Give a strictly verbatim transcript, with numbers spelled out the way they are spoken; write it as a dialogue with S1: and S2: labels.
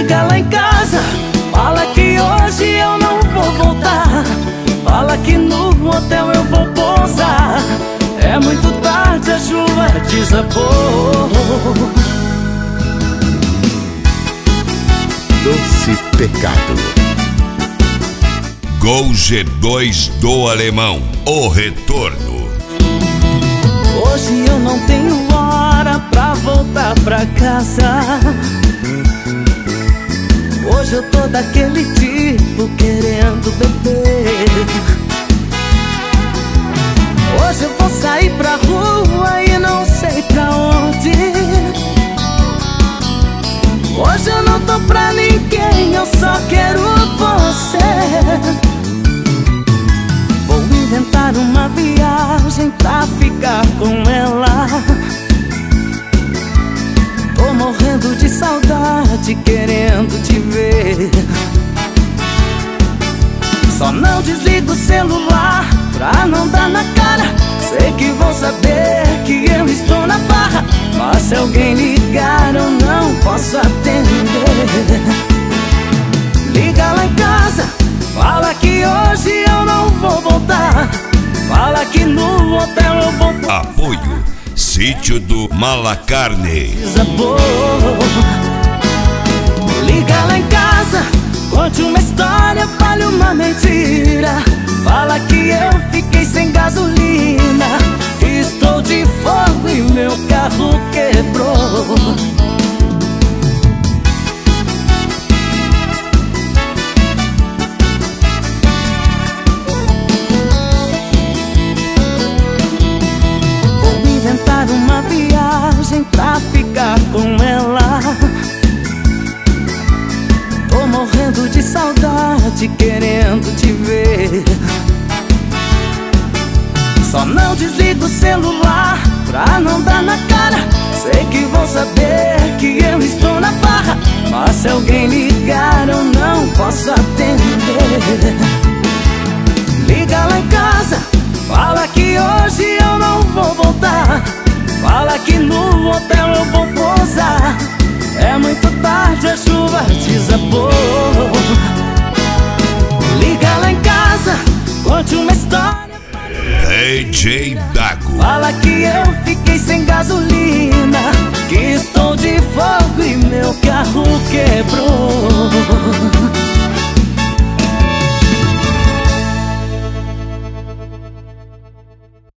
S1: Liga lá em casa, fala que hoje eu não vou voltar. Fala que no hotel eu vou pousar. É muito tarde, a chuva desabou.
S2: Doce Pecado.
S3: Gol G dois do Alemão, o retorno.
S1: Hoje eu não tenho hora pra voltar pra casa. Hoje eu tô daquele tipo querendo beber. Hoje eu vou sair pra rua e não sei pra onde. Hoje eu não tô pra ninguém, eu só quero você. Vou inventar uma viagem pra ficar com ela. Tô morrendo de saudade, querendo te ver. Só não desligo o celular pra não dar na cara. Sei que vão saber que eu estou na farra, mas se alguém ligar eu não posso atender. Liga lá em casa, fala que hoje eu não vou voltar. Fala que no hotel eu vou pousar.
S3: Apoio Sítio do Malacarne.
S1: Desabou. Liga lá em casa, conte uma história, fale uma mentira. Fala que eu fiquei sem gasolina, que estou de fogo e meu carro quebrou. Vou inventar uma viagem pra ficar com ela. Tô morrendo de saudade, querendo te ver. Só não desligo o celular pra não dar na cara. Sei que vão saber que eu estou na farra, mas se alguém ligar eu não posso atender. Liga lá em casa, fala que hoje eu não vou voltar. Fala que no hotel eu vou pousar. É muito tarde, a chuva desabou. Liga lá em casa, conte uma história.
S3: D J Dago.
S1: Fala que eu fiquei sem gasolina, que estou de fogo e meu carro quebrou.